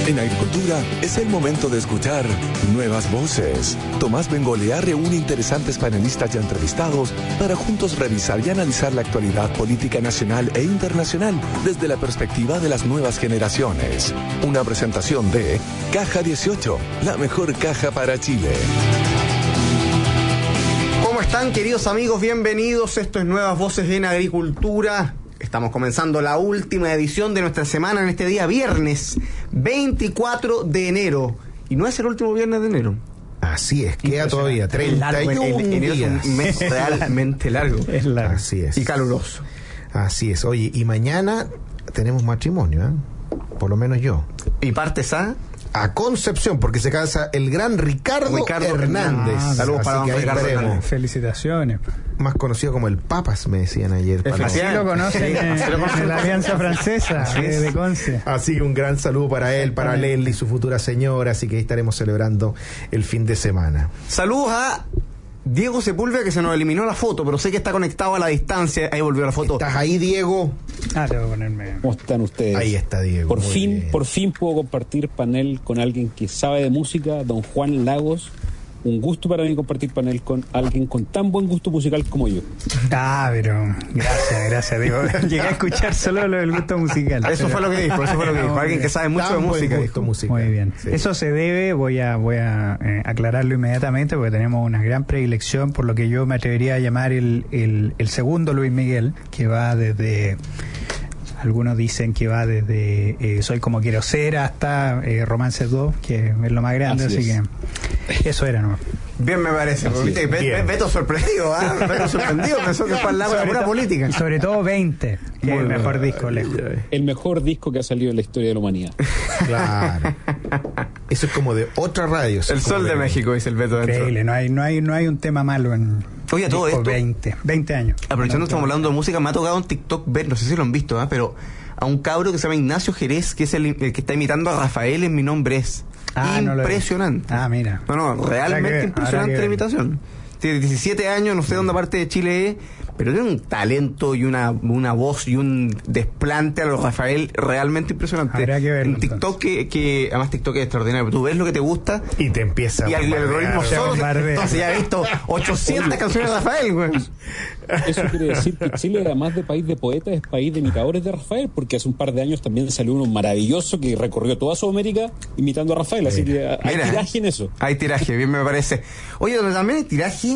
En Agricultura es el momento de escuchar nuevas voces. Tomás Bengolea reúne interesantes panelistas y entrevistados para juntos revisar y analizar la actualidad política nacional e internacional desde la perspectiva de las nuevas generaciones. Una presentación de Caja 18, la mejor caja para Chile. ¿Cómo están, queridos amigos? Bienvenidos. Esto es Nuevas Voces en Agricultura. Estamos comenzando la última edición de nuestra semana en este día viernes 24 de enero. Y no es el último viernes de enero. Así es, queda todavía 31 enero días. Es un mes realmente largo. Es largo. Así es. Y caluroso. Así es. Oye, y mañana tenemos matrimonio, ¿eh? Por lo menos yo. ¿Y partes a Concepción, porque se casa el gran Ricardo Hernández. Saludos para don Ricardo Hernández. Felicitaciones. Más conocido como el Papas, me decían ayer. Así lo conocen en la Alianza Francesa de Conce. Así que un gran saludo para él, para Leslie, su futura señora. Así que ahí estaremos celebrando el fin de semana. Saludos a Diego Sepúlveda, que se nos eliminó la foto, pero sé que está conectado a la distancia. Ahí volvió la foto. ¿Estás ahí, Diego? Tengo que ponerme. ¿Cómo están ustedes? Ahí está Diego. Por fin puedo compartir panel con alguien que sabe de música, don Juan Lagos. Un gusto para mí compartir panel con alguien con tan buen gusto musical como yo. Pero gracias, Diego. Llegué a escuchar solo lo del gusto musical. Eso fue lo que dijo. Alguien que sabe mucho de música. Muy bien. Sí. Eso se debe, voy a aclararlo inmediatamente, porque tenemos una gran predilección por lo que yo me atrevería a llamar el segundo Luis Miguel, que va desde... Algunos dicen que va desde Soy como quiero ser hasta Romances 2, que es lo más grande, así que eso era, ¿no? Bien, me parece. Beto sorprendido, Beto sorprendido, pensó que fue al lado de la pura política. Sobre todo 20, que es el mejor disco lejos. El mejor disco que ha salido en la historia de la humanidad. Claro. Eso es como de otra radio. El Sol de México, dice el Beto. Increíble, no hay un tema malo en... Oye, todo esto 20 años. Aprovechando estamos hablando de música, me ha tocado en TikTok ver, no sé si lo han visto, pero a un cabro que se llama Ignacio Jerez, que es el que está imitando a Rafael en Mi Nombre Es. Impresionante. Mira. No, realmente impresionante la imitación. Tiene 17 años, no sé dónde parte de Chile es, pero tiene un talento y una voz y un desplante a lo Rafael realmente impresionante. Habrá que verlo, en TikTok, que además TikTok es extraordinario, pero tú ves lo que te gusta y te empieza y el algoritmo solo. Entonces ya he visto 800 canciones de Rafael, güey. Eso quiere decir que Chile, además de país de poetas, es país de imitadores de Rafael, porque hace un par de años también salió uno maravilloso que recorrió toda Sudamérica imitando a Rafael, así que hay tiraje en eso. Hay tiraje, bien me parece. Oye, donde también hay tiraje...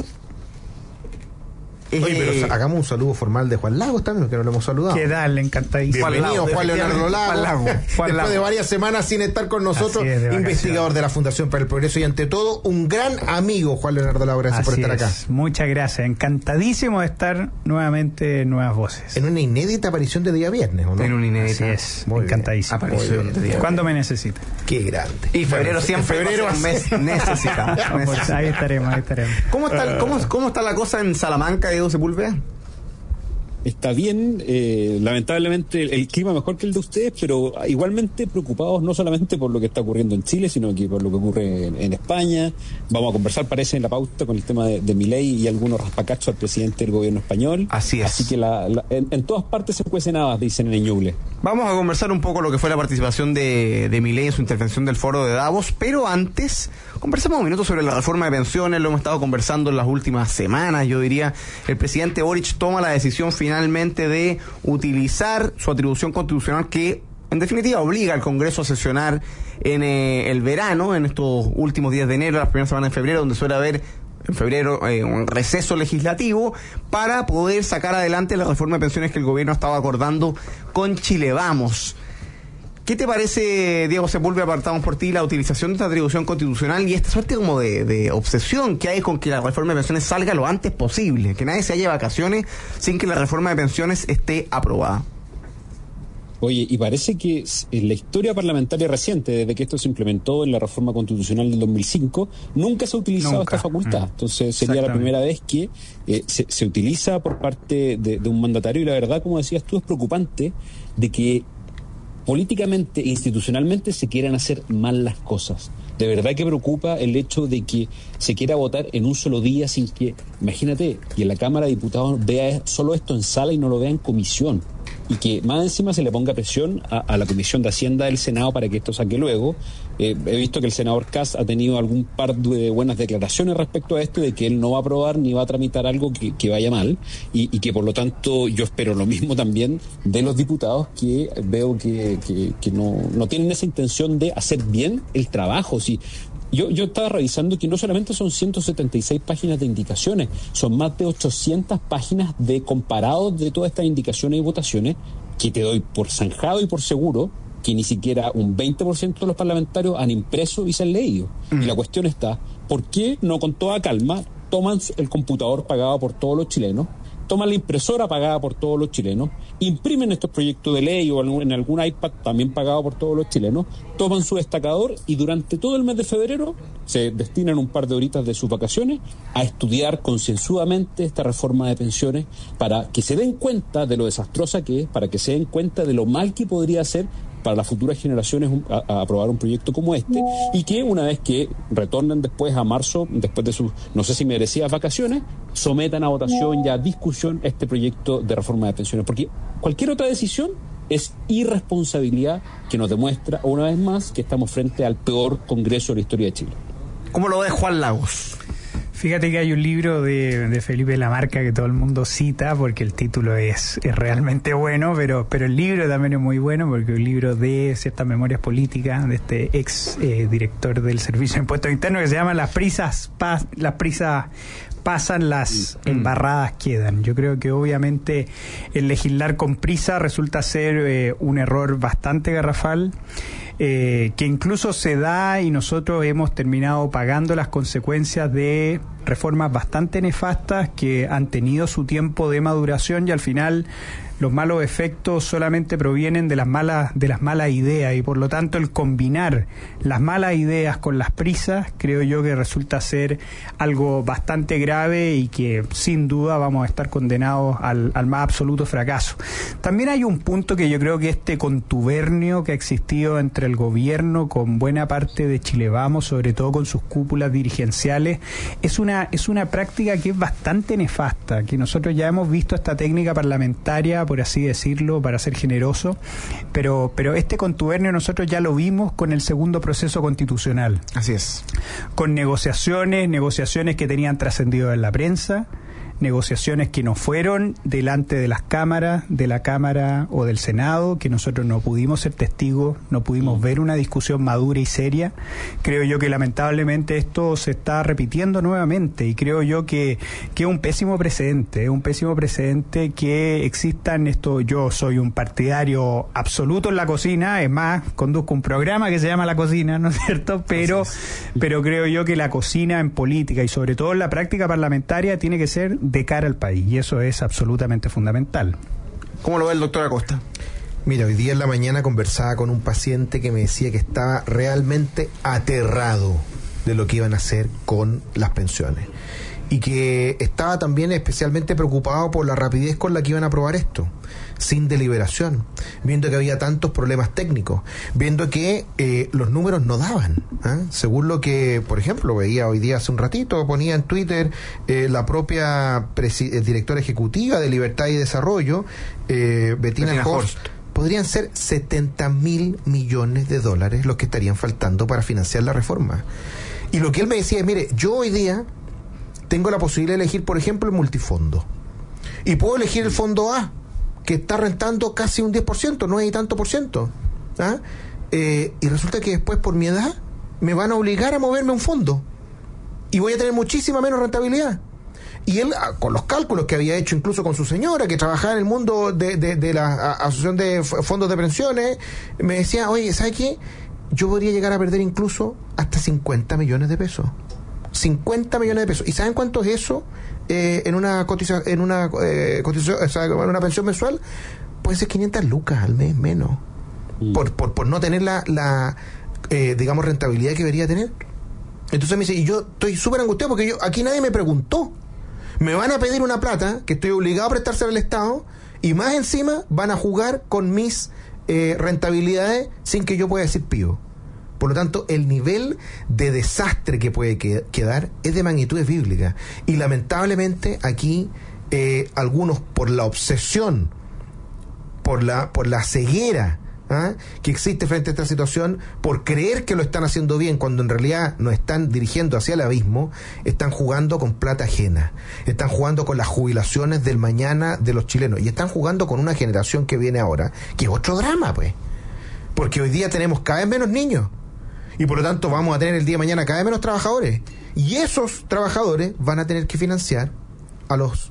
Oye, pero hagamos un saludo formal de Juan Lagos también, que no lo hemos saludado. ¿Qué tal? Encantadísimo. Bienvenido, Juan Leonardo Lagos. Después de varias semanas sin estar con nosotros, investigador de la Fundación para el Progreso y ante todo, un gran amigo, Juan Leonardo Lagos. Gracias por estar acá. Muchas gracias. Encantadísimo de estar nuevamente en Nuevas Voces. En una inédita aparición de día viernes, ¿o no? En una inédita. Así es. Muy encantadísimo. Aparición de día. ¿Cuándo me necesita? Qué grande. Y febrero siempre. Febrero es un mes necesita. Ahí estaremos. ¿Cómo está la cosa en Salamanca, Diego Sepúlveda? Está bien, lamentablemente el clima mejor que el de ustedes, pero igualmente preocupados no solamente por lo que está ocurriendo en Chile, sino que por lo que ocurre en España. Vamos a conversar, parece, en la pauta con el tema de Milei y algunos raspacachos al presidente del gobierno español. Así es. Así que en todas partes se cuecen habas, dicen en Ñuble. Vamos a conversar un poco lo que fue la participación de Milei en su intervención del foro de Davos, pero antes conversamos un minuto sobre la reforma de pensiones. Lo hemos estado conversando en las últimas semanas, yo diría. El presidente Boric toma la decisión finalmente de utilizar su atribución constitucional que en definitiva obliga al Congreso a sesionar en el verano, en estos últimos días de enero, las primeras semanas de febrero, donde suele haber en febrero un receso legislativo para poder sacar adelante la reforma de pensiones que el gobierno estaba acordando con Chile Vamos. ¿Qué te parece, Diego Sepúlveda, apartamos por ti, la utilización de esta atribución constitucional y esta suerte como de obsesión que hay con que la reforma de pensiones salga lo antes posible, que nadie se haya vacaciones sin que la reforma de pensiones esté aprobada? Oye, y parece que en la historia parlamentaria reciente, desde que esto se implementó en la reforma constitucional del 2005, nunca se ha utilizado esta facultad. Entonces sería la primera vez que se utiliza por parte de un mandatario, y la verdad, como decías tú, es preocupante de que políticamente e institucionalmente se quieran hacer mal las cosas. De verdad que preocupa el hecho de que se quiera votar en un solo día sin que, imagínate, y en la Cámara de Diputados vea solo esto en sala y no lo vea en comisión. y que más encima se le ponga presión a la Comisión de Hacienda del Senado para que esto saque luego. He visto que el senador Kast ha tenido algún par de buenas declaraciones respecto a esto, de que él no va a aprobar ni va a tramitar algo que vaya mal, y que por lo tanto yo espero lo mismo también de los diputados, que veo que no tienen esa intención de hacer bien el trabajo. Sí. Yo estaba revisando que no solamente son 176 páginas de indicaciones, son más de 800 páginas de comparados de todas estas indicaciones y votaciones, que te doy por zanjado y por seguro que ni siquiera un 20% de los parlamentarios han impreso y se han leído. Y la cuestión está, ¿por qué no con toda calma toman el computador pagado por todos los chilenos, toman la impresora pagada por todos los chilenos, imprimen estos proyectos de ley o en algún iPad también pagado por todos los chilenos, toman su destacador y durante todo el mes de febrero se destinan un par de horitas de sus vacaciones a estudiar concienzudamente esta reforma de pensiones, para que se den cuenta de lo desastrosa que es, para que se den cuenta de lo mal que podría ser para las futuras generaciones a aprobar un proyecto como este, y que una vez que retornen después a marzo, después de sus, no sé si merecidas vacaciones, sometan a votación y a discusión este proyecto de reforma de pensiones, porque cualquier otra decisión es irresponsabilidad que nos demuestra una vez más que estamos frente al peor Congreso de la historia de Chile. ¿Cómo lo ve Juan Lagos? Fíjate que hay un libro de Felipe Lamarca que todo el mundo cita porque el título es realmente bueno, pero el libro también es muy bueno, porque es un libro de ciertas memorias políticas de este ex director del Servicio de Impuestos Internos, que se llama Las prisas pasan, las embarradas quedan. Yo creo que obviamente el legislar con prisa resulta ser un error bastante garrafal, que incluso se da, y nosotros hemos terminado pagando las consecuencias de reformas bastante nefastas que han tenido su tiempo de maduración, y al final los malos efectos solamente provienen de las malas ideas, y por lo tanto el combinar las malas ideas con las prisas creo yo que resulta ser algo bastante grave y que sin duda vamos a estar condenados al más absoluto fracaso. También hay un punto que yo creo que este contubernio que ha existido entre el gobierno con buena parte de Chile Vamos, sobre todo con sus cúpulas dirigenciales, es una práctica que es bastante nefasta, que nosotros ya hemos visto esta técnica parlamentaria, por así decirlo, para ser generoso, pero este contubernio nosotros ya lo vimos con el segundo proceso constitucional. Así es. Con negociaciones que tenían trascendido en la prensa, negociaciones que no fueron delante de las cámaras, de la Cámara o del Senado, que nosotros no pudimos ser testigos, no pudimos ver una discusión madura y seria. Creo yo que lamentablemente esto se está repitiendo nuevamente, y creo yo que es un pésimo precedente, que existan esto. Yo soy un partidario absoluto en la cocina, es más, conduzco un programa que se llama La Cocina, ¿no es cierto? Pero creo yo que la cocina en política y sobre todo en la práctica parlamentaria tiene que ser de cara al país, y eso es absolutamente fundamental. ¿Cómo lo ve el doctor Acosta? Mira, hoy día en la mañana conversaba con un paciente que me decía que estaba realmente aterrado de lo que iban a hacer con las pensiones, y que estaba también especialmente preocupado por la rapidez con la que iban a aprobar esto, sin deliberación, viendo que había tantos problemas técnicos, viendo que los números no daban, según lo que, por ejemplo, veía hoy día hace un ratito, ponía en Twitter la propia directora ejecutiva de Libertad y Desarrollo, Bettina Horst. Podrían ser 70.000 millones de dólares los que estarían faltando para financiar la reforma. Y lo que él me decía es, mire, yo hoy día tengo la posibilidad de elegir, por ejemplo, el multifondo, y puedo elegir el fondo A, que está rentando casi un 10%, 9 y tanto por ciento. Y resulta que después, por mi edad, me van a obligar a moverme a un fondo, y voy a tener muchísima menos rentabilidad. Y él, con los cálculos que había hecho incluso con su señora, que trabajaba en el mundo de la Asociación de Fondos de Pensiones, me decía, oye, ¿sabes qué? Yo podría llegar a perder incluso hasta 50 millones de pesos. 50 millones de pesos. ¿Y saben cuánto es eso? En una cotización, o sea, en una pensión mensual, puede ser 500 lucas al mes menos, por no tener la digamos, rentabilidad que debería tener. Entonces me dice, y yo estoy súper angustiado porque aquí nadie me preguntó. Me van a pedir una plata que estoy obligado a prestársela al Estado, y más encima van a jugar con mis rentabilidades sin que yo pueda decir pío. Por lo tanto, el nivel de desastre que puede quedar es de magnitudes bíblicas. Y lamentablemente aquí algunos, por la obsesión por la ceguera que existe frente a esta situación, por creer que lo están haciendo bien cuando en realidad nos están dirigiendo hacia el abismo. Están jugando con plata ajena, están jugando con las jubilaciones del mañana de los chilenos, y están jugando con una generación que viene ahora, que es otro drama, pues, porque hoy día tenemos cada vez menos niños y por lo tanto vamos a tener el día de mañana cada vez menos trabajadores, y esos trabajadores van a tener que financiar a los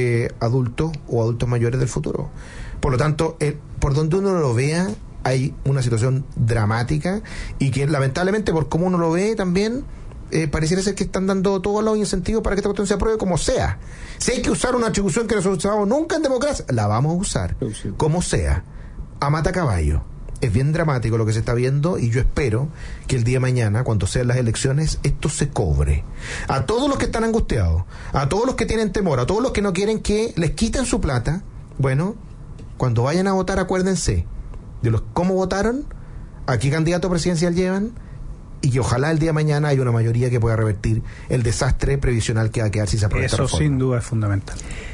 adultos o adultos mayores del futuro. Por lo tanto, por donde uno lo vea, hay una situación dramática, y que lamentablemente, por cómo uno lo ve también, pareciera ser que están dando todos los incentivos para que esta cuestión se apruebe como sea. Si hay que usar una atribución que no se usamos nunca en democracia, la vamos a usar, como sea, a matacaballo. Es bien dramático lo que se está viendo, y yo espero que el día de mañana, cuando sean las elecciones, esto se cobre. A todos los que están angustiados, a todos los que tienen temor, a todos los que no quieren que les quiten su plata, bueno, cuando vayan a votar, acuérdense de cómo votaron, a qué candidato presidencial llevan, y que ojalá el día de mañana haya una mayoría que pueda revertir el desastre previsional que va a quedar si se aprueba esta reforma. Eso sin duda es fundamental.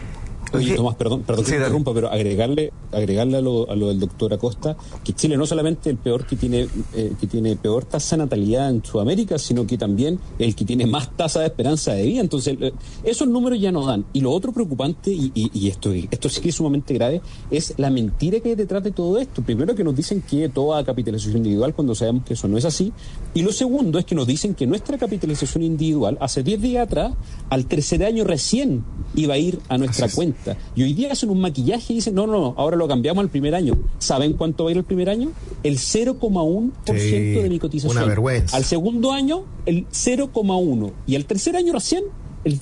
Oye, Tomás, perdón que te interrumpa, pero agregarle a lo del doctor Acosta, que Chile no es solamente el peor que tiene peor tasa de natalidad en Sudamérica, sino que también el que tiene más tasa de esperanza de vida. Entonces, esos números ya no dan. Y lo otro preocupante, y esto sí que es sumamente grave, es la mentira que hay detrás de todo esto. Primero, que nos dicen que toda capitalización individual, cuando sabemos que eso no es así. Y lo segundo es que nos dicen que nuestra capitalización individual, hace 10 días atrás, al tercer año recién iba a ir a nuestra cuenta. Y hoy día hacen un maquillaje y dicen, no, ahora lo cambiamos al primer año. ¿Saben cuánto va a ir el primer año? El 0,1% de mi cotización. Una vergüenza. Al segundo año, el 0,1%. Y al tercer año recién, el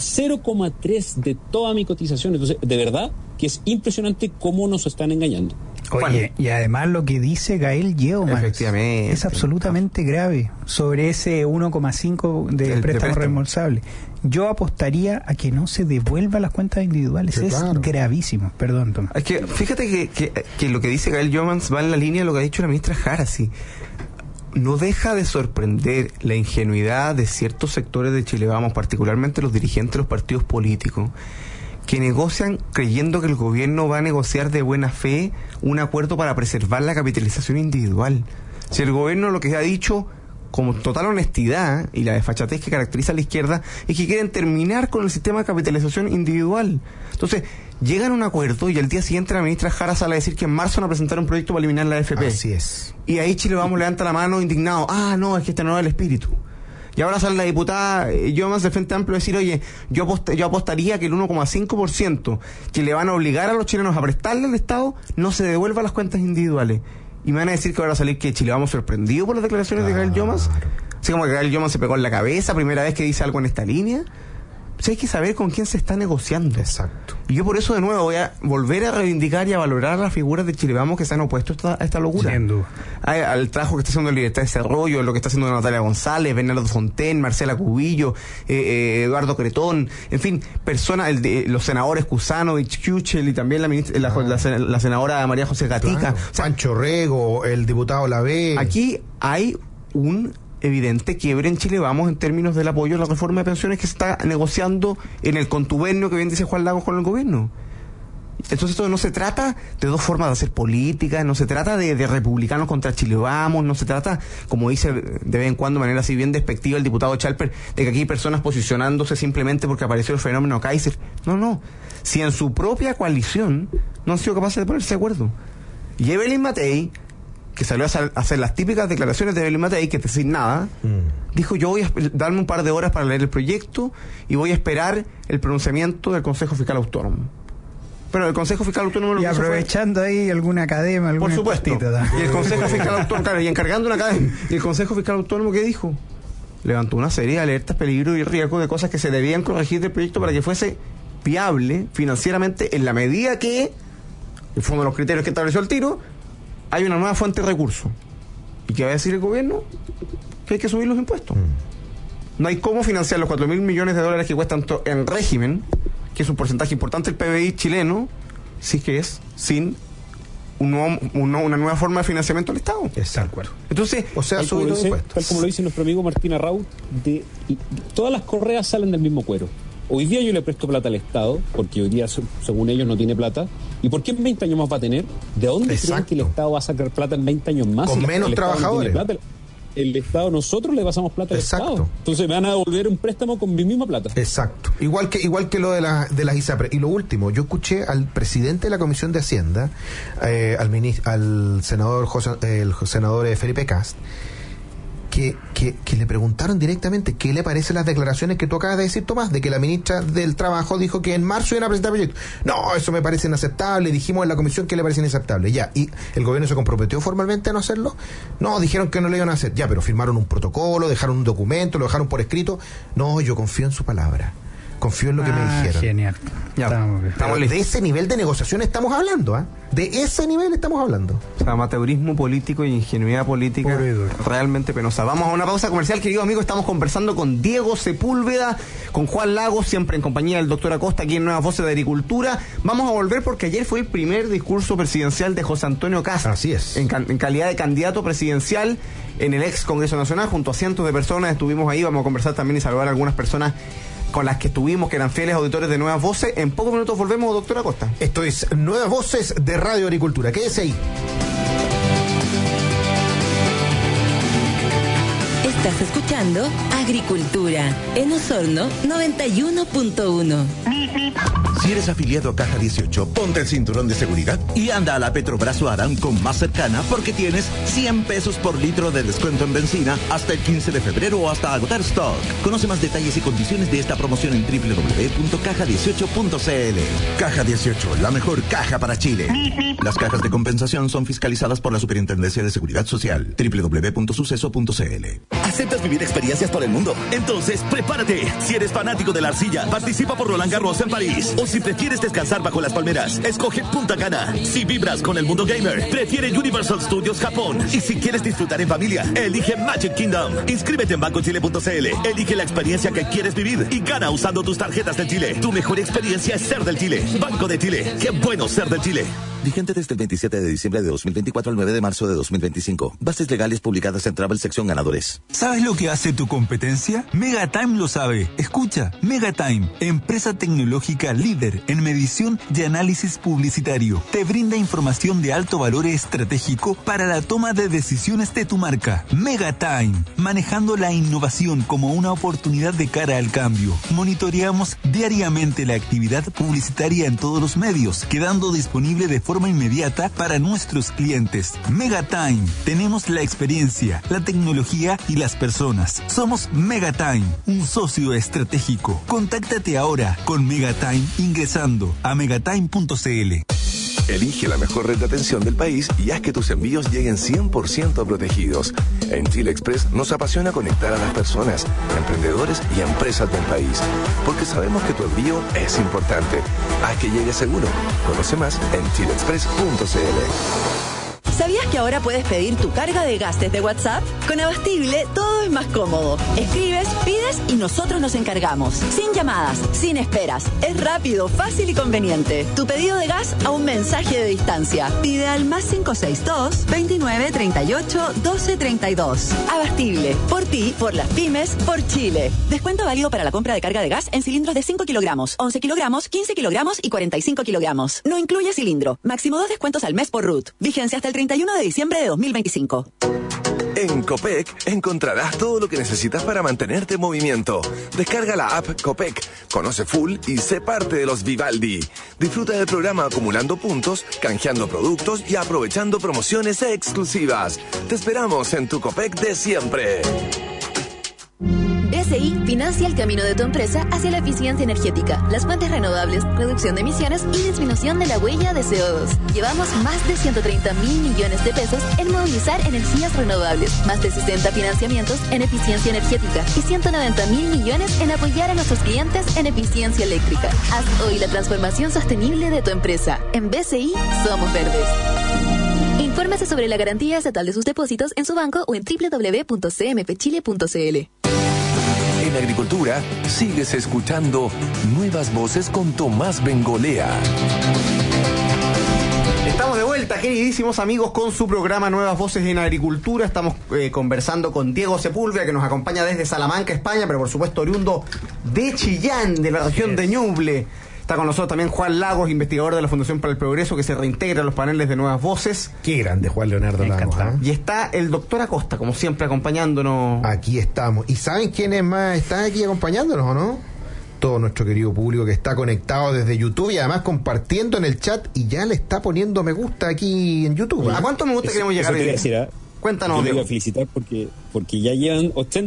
0,3% de toda mi cotización. Entonces, de verdad que es impresionante cómo nos están engañando. Oye, y además lo que dice Gael Yeoman es absolutamente grave sobre ese 1,5 de préstamo reembolsable. Yo apostaría a que no se devuelvan las cuentas individuales. Sí, es gravísimo. Perdón, Tomás. Es que fíjate que lo que dice Gael Yeoman va en la línea de lo que ha dicho la ministra Jara. Sí. No deja de sorprender la ingenuidad de ciertos sectores de Chile Vamos, particularmente los dirigentes de los partidos políticos, que negocian creyendo que el gobierno va a negociar de buena fe un acuerdo para preservar la capitalización individual. Si el gobierno lo que ha dicho con total honestidad y la desfachatez que caracteriza a la izquierda es que quieren terminar con el sistema de capitalización individual. Entonces, llegan a un acuerdo y al día siguiente la ministra Jara sale a decir que en marzo van a presentar un proyecto para eliminar la AFP. Así es. Y ahí Chile Vamos levanta la mano indignado. No, es que este no es el espíritu. Y ahora sale la diputada Yeoman del Frente Amplio a decir, oye, yo apostaría que el 1,5% que le van a obligar a los chilenos a prestarle al Estado no se devuelva a las cuentas individuales. Y me van a decir que ahora va a salir que Chile Vamos sorprendido por las declaraciones de Gael Yeoman. Así como que Gael Yeoman se pegó en la cabeza, primera vez que dice algo en esta línea. Pues hay que saber con quién se está negociando. Exacto. Y yo por eso de nuevo voy a volver a reivindicar y a valorar las figuras de Chile Vamos que se han opuesto a esta locura. Sin duda. Al trabajo que está haciendo Libertad de Desarrollo, lo que está haciendo Natalia González, Bernardo Fonten, Marcela Cubillo, Eduardo Cretón, en fin, personas, los senadores Kusanovich, Kuchel y también la senadora María José Gatica. Claro. O sea, Pancho Rego, el diputado Lavé. Aquí hay un evidente quiebre en Chile Vamos en términos del apoyo a la reforma de pensiones que se está negociando en el contubernio que bien dice Juan Lagos con el gobierno. Entonces esto no se trata de dos formas de hacer política, no se trata de republicanos contra Chile Vamos, no se trata, como dice de vez en cuando de manera así bien despectiva el diputado Chalper, de que aquí hay personas posicionándose simplemente porque apareció el fenómeno Kaiser. No. Si en su propia coalición no han sido capaces de ponerse de acuerdo. Y Evelyn Matei, que salió a hacer las típicas declaraciones de Evelyn Matei, que te sin nada, dijo, yo voy a darme un par de horas para leer el proyecto y voy a esperar el pronunciamiento del Consejo Fiscal Autónomo. Pero el Consejo Fiscal Autónomo... Y aprovechando ahí alguna academia, algún... Por supuesto. Y el Consejo Fiscal Autónomo, claro, y encargando una academia. Y el Consejo Fiscal Autónomo, ¿qué dijo? Levantó una serie de alertas, peligro y riesgo de cosas que se debían corregir del proyecto para que fuese viable financieramente en la medida que, en fondo de los criterios que estableció el tiro, hay una nueva fuente de recursos. ¿Y qué va a decir el gobierno? Que hay que subir los impuestos. No hay cómo financiar los 4.000 millones de dólares que cuestan en régimen, que es un porcentaje importante del PBI chileno, si es que es sin una nueva forma de financiamiento del Estado. Exacto. Entonces, o sea, subir los impuestos. Tal como lo dice nuestro amigo Martín Arraut, todas las correas salen del mismo cuero. hoy día yo le presto plata al Estado, porque hoy día, según ellos, no tiene plata. ¿Y por qué en 20 años más va a tener? ¿De dónde creen que el Estado va a sacar plata en 20 años más? Con menos trabajadores. El Estado, nosotros le pasamos plata al Estado. Entonces me van a devolver un préstamo con mi misma plata. Exacto. Igual que lo de las ISAPRE. Y lo último, yo escuché al presidente de la Comisión de Hacienda, al senador Felipe Cast, que le preguntaron directamente qué le parecen las declaraciones que tú acabas de decir, Tomás, de que la ministra del Trabajo dijo que en marzo iban a presentar proyectos. No, eso me parece inaceptable. Dijimos en la comisión que le parece inaceptable. Ya, ¿y el gobierno se comprometió formalmente a no hacerlo? No, dijeron que no lo iban a hacer. Ya, pero firmaron un protocolo, dejaron un documento, lo dejaron por escrito. No, yo confío en su palabra. Confío en lo que me dijeron. Genial. Ya, estamos de ese nivel de negociación estamos hablando, ¿eh? De ese nivel estamos hablando. O sea, amateurismo político y ingenuidad política realmente penosa. Vamos a una pausa comercial, querido amigo. Estamos conversando con Diego Sepúlveda, con Juan Lagos, siempre en compañía del doctor Acosta, aquí en Nuevas Voces de Agricultura. Vamos a volver porque ayer fue el primer discurso presidencial de José Antonio Kast. Así es. En calidad de candidato presidencial en el ex Congreso Nacional, junto a cientos de personas. Estuvimos ahí, vamos a conversar también y saludar a algunas personas con las que estuvimos, que eran fieles auditores de Nuevas Voces. En pocos minutos volvemos, doctor Acosta. Esto es Nuevas Voces de Radio Agricultura. Quédese ahí. Estás escuchando Agricultura en Osorno 91.1. Si eres afiliado a Caja 18, ponte el cinturón de seguridad y anda a la Petrobrazo Aramco más cercana porque tienes 100 pesos por litro de descuento en benzina hasta el 15 de febrero o hasta agotar stock. Conoce más detalles y condiciones de esta promoción en www.caja18.cl. Caja 18, la mejor caja para Chile. Las cajas de compensación son fiscalizadas por la Superintendencia de Seguridad Social. www.suceso.cl. ¿Aceptas vivir experiencias por el mundo? Entonces, prepárate. Si eres fanático de la arcilla, participa por Roland Garros en París. O si prefieres descansar bajo las palmeras, escoge Punta Cana. Si vibras con el mundo gamer, prefiere Universal Studios Japón. Y si quieres disfrutar en familia, elige Magic Kingdom. Inscríbete en bancochile.cl. Elige la experiencia que quieres vivir y gana usando tus tarjetas del Chile. Tu mejor experiencia es ser del Chile. Banco de Chile. Qué bueno ser del Chile. Vigente desde el 27 de diciembre de 2024 al 9 de marzo de 2025. Bases legales publicadas en Travel sección ganadores. ¿Sabes lo que hace tu competencia? Megatime lo sabe. Escucha, Megatime, empresa tecnológica líder en medición y análisis publicitario. Te brinda información de alto valor estratégico para la toma de decisiones de tu marca. Megatime, manejando la innovación como una oportunidad de cara al cambio. Monitoreamos diariamente la actividad publicitaria en todos los medios, quedando disponible de forma inmediata para nuestros clientes. Megatime, tenemos la experiencia, la tecnología y las personas. Somos Megatime, un socio estratégico. Contáctate ahora con Megatime ingresando a megatime.cl. Elige la mejor red de atención del país y haz que tus envíos lleguen 100% protegidos. En Chile Express nos apasiona conectar a las personas, emprendedores y empresas del país, porque sabemos que tu envío es importante. Haz que llegue seguro. Conoce más en chileexpress.cl. ¿Sabías que ahora puedes pedir tu carga de gas desde WhatsApp? Con Abastible todo es más cómodo. Escribes, pides y nosotros nos encargamos. Sin llamadas, sin esperas. Es rápido, fácil y conveniente. Tu pedido de gas a un mensaje de distancia. Pide al +562 29 38 12 32. Abastible. Por ti, por las pymes, por Chile. Descuento válido para la compra de carga de gas en cilindros de 5 kilogramos, 11 kilogramos, 15 kilogramos y 45 kilogramos. No incluye cilindro. Máximo 2 descuentos al mes por RUT. Vigencia hasta el 31 de diciembre de 2025. En Copec encontrarás todo lo que necesitas para mantenerte en movimiento. Descarga la app Copec, conoce full y sé parte de los Vivaldi. Disfruta del programa acumulando puntos, canjeando productos y aprovechando promociones exclusivas. Te esperamos en tu Copec de siempre. BCI financia el camino de tu empresa hacia la eficiencia energética, las fuentes renovables, reducción de emisiones y disminución de la huella de CO2. Llevamos más de 130.000 millones de pesos en movilizar energías renovables, más de 60 financiamientos en eficiencia energética y 190.000 millones en apoyar a nuestros clientes en eficiencia eléctrica. Haz hoy la transformación sostenible de tu empresa. En BCI somos verdes. Infórmese sobre la garantía estatal de sus depósitos en su banco o en www.cmpchile.cl. En Agricultura, sigues escuchando Nuevas Voces con Tomás Bengolea. Estamos de vuelta vuelta, queridísimos amigos, con su programa Nuevas Voces en Agricultura. Estamos conversando con Diego Sepúlveda, que nos acompaña desde Salamanca, España, pero por supuesto oriundo de Chillán, de la región de Ñuble. Está con nosotros también Juan Lagos, investigador de la Fundación para el Progreso, que se reintegra a los paneles de Nuevas Voces. Qué grande Juan Leonardo Lagos, ¿eh? Y está el doctor Acosta, como siempre, acompañándonos. Aquí estamos. ¿Y saben quiénes más están aquí acompañándonos o no? Todo nuestro querido público que está conectado desde YouTube y además compartiendo en el chat y ya le está poniendo me gusta aquí en YouTube. ¿A cuánto me gusta queremos llegar? Cuéntanos. Yo te voy a felicitar porque ya llevan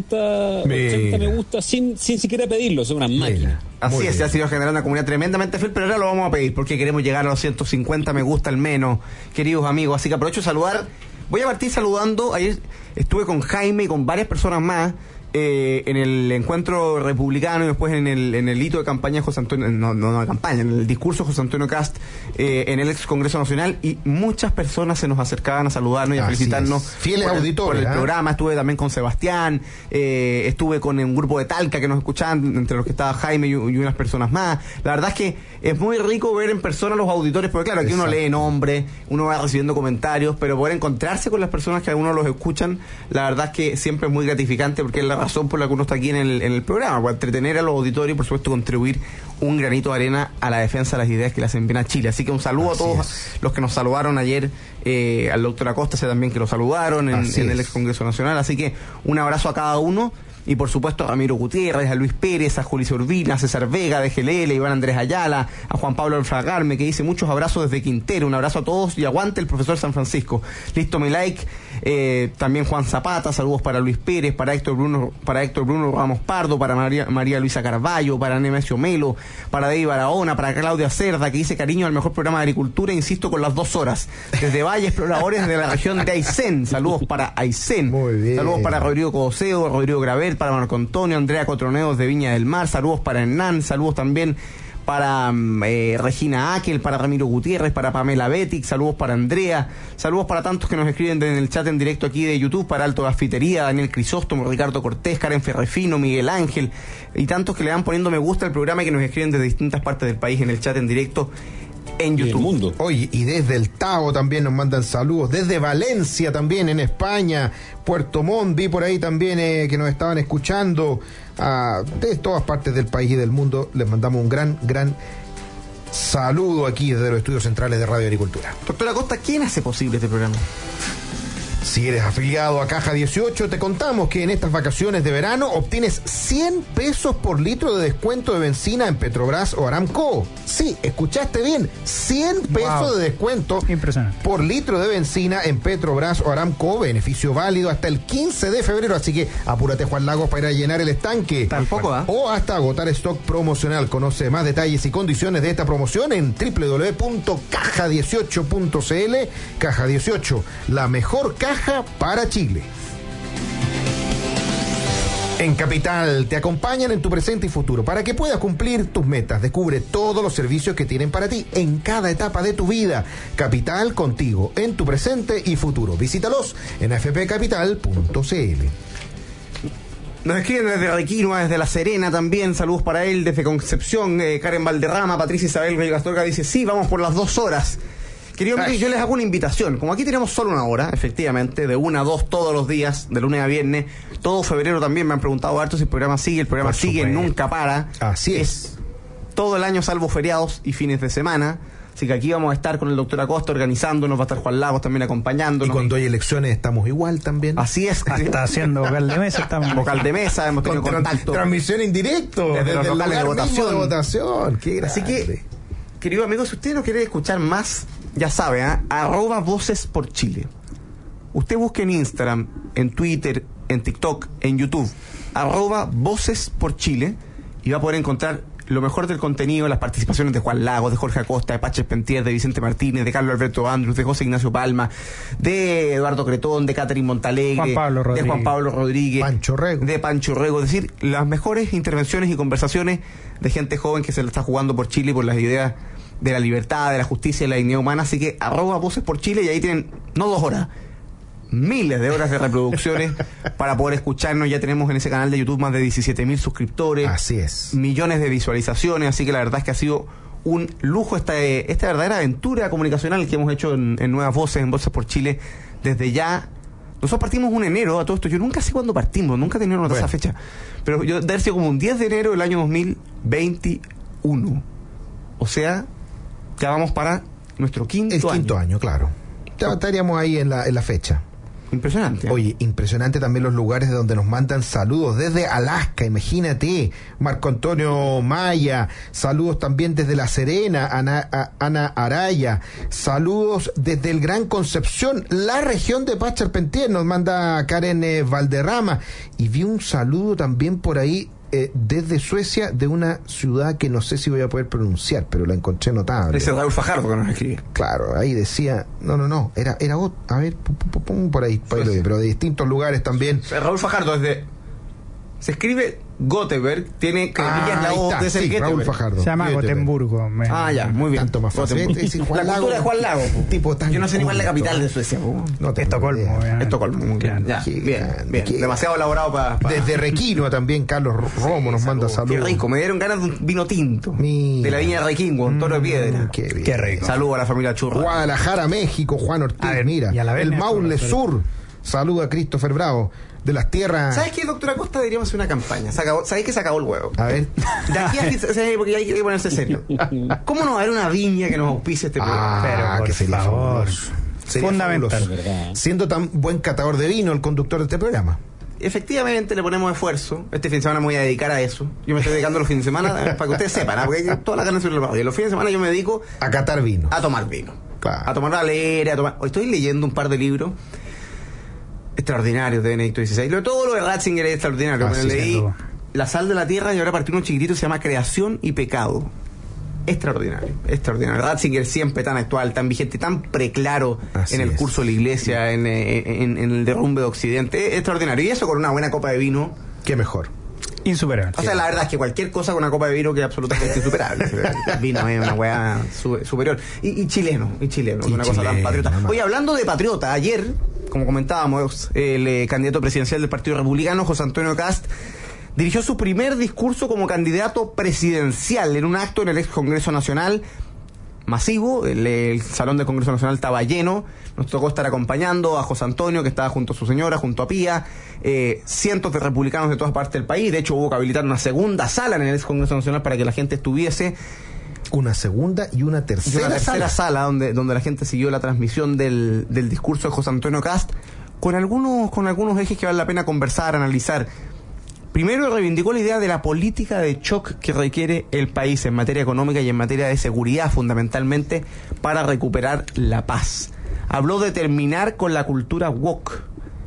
80 me gusta sin siquiera pedirlo, son unas máquinas. Así es, se ha sido generando una comunidad tremendamente fiel, pero ahora lo vamos a pedir porque queremos llegar a los 150 me gusta al menos, queridos amigos. Así que aprovecho de saludar. Voy a partir saludando. Ayer estuve con Jaime y con varias personas más en el encuentro republicano y después en el hito de campaña de José Antonio, no de campaña, en el discurso de José Antonio Cast en el ex Congreso Nacional, y muchas personas se nos acercaban a saludarnos y a felicitarnos. Fieles auditores por el programa. Estuve también con Sebastián, estuve con un grupo de Talca que nos escuchaban, entre los que estaba Jaime y unas personas más. La verdad es que es muy rico ver en persona los auditores, porque claro, aquí uno lee nombre, uno va recibiendo comentarios, pero poder encontrarse con las personas que a uno los escuchan, la verdad es que siempre es muy gratificante, porque es la razón por la que uno está aquí en el programa, para entretener a los auditores y por supuesto contribuir un granito de arena a la defensa de las ideas que le hacen bien a Chile. Así que un saludo a todos los que nos saludaron ayer, al doctor Acosta, sé también que lo saludaron en el ex Congreso Nacional, así que un abrazo a cada uno. Y por supuesto a Ramiro Gutiérrez, a Luis Pérez, a Julio Urbina, a César Vega de GLL, a Iván Andrés Ayala, a Juan Pablo Alfragarme, que dice muchos abrazos desde Quintero. Un abrazo a todos y aguante el profesor San Francisco. Listo mi like. También Juan Zapata, saludos para Luis Pérez, para Héctor Bruno Ramos Pardo, para María Luisa Carballo, para Nemesio Melo, para David Barahona, para Claudia Cerda, que dice cariño al mejor programa de agricultura, insisto, con las 2 horas. Desde Valle Exploradores de la región de Aysén. Saludos para Aysén. Muy bien. Saludos para Rodrigo Coseo, Rodrigo Graver, para Marco Antonio, Andrea Cotroneos de Viña del Mar, saludos para Hernán, saludos también para Regina Aquel, para Ramiro Gutiérrez, para Pamela Betic, saludos para Andrea, saludos para tantos que nos escriben en el chat en directo aquí de YouTube, para Alto Gafitería, Daniel Crisóstomo, Ricardo Cortés, Karen Ferrefino, Miguel Ángel, y tantos que le van poniendo me gusta al programa y que nos escriben desde distintas partes del país en el chat en directo en YouTube. Mundo. Oye, y desde el Tao también nos mandan saludos, desde Valencia también en España, Puerto Montt, vi por ahí también que nos estaban escuchando, de todas partes del país y del mundo. Les mandamos un gran saludo aquí desde los estudios centrales de Radio Agricultura. Doctora Acosta, ¿quién hace posible este programa? Si eres afiliado a Caja 18, te contamos que en estas vacaciones de verano obtienes 100 pesos por litro de descuento de benzina en Petrobras o Aramco. Sí, escuchaste bien, 100 pesos de descuento por litro de benzina en Petrobras o Aramco, beneficio válido hasta el 15 de febrero, así que apúrate, Juan Lagos, para ir a llenar el estanque. Tampoco, o hasta agotar stock promocional. Conoce más detalles y condiciones de esta promoción en www.caja18.cl. Caja 18, la mejor caja para Chile. En Capital te acompañan en tu presente y futuro para que puedas cumplir tus metas. Descubre todos los servicios que tienen para ti en cada etapa de tu vida. Capital, contigo en tu presente y futuro. Visítalos en afpcapital.cl. Nos escriben desde Requinoa, desde La Serena también, saludos para él, desde Concepción, Karen Valderrama, Patricia Isabel Rey Gastorga dice, sí, vamos por las 2 horas. Querido amigo, yo les hago una invitación. Como aquí tenemos solo 1 hora, efectivamente, de 1 a 2 todos los días, de lunes a viernes, todo febrero también me han preguntado harto si el programa sigue. El programa sigue, nunca para. Así es. Todo el año salvo feriados y fines de semana. Así que aquí vamos a estar con el doctor Acosta organizándonos, va a estar Juan Lagos también acompañándonos. Y cuando hay elecciones estamos igual también. Así es. Está haciendo vocal de mesa. Estamos vocal de mesa, hemos tenido contacto. Transmisión en directo. Desde los locales de votación. Qué grande. Así que, querido amigo, si usted no quiere escuchar más, ya sabe, @Voces por Chile. Usted busque en Instagram, en Twitter, en TikTok, en YouTube, @Voces por Chile, y va a poder encontrar lo mejor del contenido, las participaciones de Juan Lagos, de Jorge Acosta, de Pache Pentier, de Vicente Martínez, de Carlos Alberto Andrus, de José Ignacio Palma, de Eduardo Cretón, de Catherine Montalegre, de Juan Pablo Rodríguez, de Pancho Rego, es decir, las mejores intervenciones y conversaciones de gente joven que se le está jugando por Chile, por las ideas de la libertad, de la justicia y la dignidad humana. Así que @Voces por Chile, y ahí tienen no 2 horas, miles de horas de reproducciones para poder escucharnos. Ya tenemos en ese canal de YouTube más de 17.000 suscriptores. Así es. Millones de visualizaciones, así que la verdad es que ha sido un lujo esta verdadera aventura comunicacional que hemos hecho en Nuevas Voces, en Voces por Chile, desde ya. Nosotros partimos un enero a todo esto. Yo nunca sé cuándo partimos, nunca he tenido una esa fecha. Pero yo debe ser como un 10 de enero del año 2021. O sea, ya vamos para nuestro quinto año, claro. Ya estaríamos ahí en la fecha. Impresionante. Oye, impresionante también los lugares de donde nos mandan saludos. Desde Alaska, imagínate, Marco Antonio Maya. Saludos también desde La Serena, Ana Araya. Saludos desde el Gran Concepción, la región de Paz Charpentier, nos manda Karen Valderrama. Y vi un saludo también por ahí desde Suecia, de una ciudad que no sé si voy a poder pronunciar, pero la encontré notable. Ese Raúl Fajardo que nos escribe. Claro, ahí decía, no, era otro, a ver, por ahí, pero de distintos lugares también. Raúl Fajardo se escribe Göteborg, tiene cremillas la O de sí, Raúl Fajardo. Se llama Gotemburgo. Ya, muy bien. Tanto más fácil. La cultura de Juan Lago. Tipo tan. Yo no sé ni cuál es la capital de Suecia. Estocolmo. Estocolmo. Ya, bien. Demasiado elaborado para. Desde Requino también, Carlos Romo nos manda saludos. Qué rico, me dieron ganas de un vino tinto. De la viña de Requingo, Toro de Piedra. Qué rico. Saludos a la familia Churro. Guadalajara, México, Juan Ortiz, mira. El Maule Sur. Saluda a Christopher Bravo. De las tierras. ¿Sabes qué, doctora Costa? Deberíamos hacer una campaña. ¿Sabes que se acabó el huevo? A ver. De aquí porque hay que ponerse serio. ¿Cómo no va a haber una viña que nos auspice este programa? Pero que sería fabuloso. Fundamental. Siendo tan buen catador de vino el conductor de este programa. Efectivamente, le ponemos esfuerzo. Este fin de semana me voy a dedicar a eso. Yo me estoy dedicando los fines de semana, para que ustedes sepan, porque toda la carne sobre el barro. Y los fines de semana yo me dedico a catar vino. A tomar vino. Claro. A tomar valera, Hoy estoy leyendo un par de libros extraordinarios de Benedicto XVI. Todo lo de Ratzinger es extraordinario. Leí La Sal de la Tierra y ahora partí uno chiquitito, se llama Creación y Pecado. Extraordinario. Ratzinger siempre tan actual, tan vigente, tan preclaro en el curso de la Iglesia, en el derrumbe de Occidente. Extraordinario. Y eso con una buena copa de vino. Qué mejor. Insuperable. O sea, la verdad es que cualquier cosa con una copa de vino que es absolutamente insuperable. El vino es una weá superior. Y chileno, una cosa tan patriota. Oye, hablando de patriota, ayer, como comentábamos, el candidato presidencial del Partido Republicano, José Antonio Kast, dirigió su primer discurso como candidato presidencial en un acto en el ex Congreso Nacional masivo. El Salón del Congreso Nacional estaba lleno. Nos tocó estar acompañando a José Antonio, que estaba junto a su señora, junto a Pía, cientos de republicanos de todas partes del país. De hecho, hubo que habilitar una segunda sala en el ex Congreso Nacional para que la gente estuviese. Una segunda y una tercera sala donde la gente siguió la transmisión del discurso de José Antonio Kast con algunos ejes que vale la pena conversar, analizar. Primero, reivindicó la idea de la política de shock que requiere el país en materia económica y en materia de seguridad, fundamentalmente, para recuperar la paz. Habló de terminar con la cultura woke.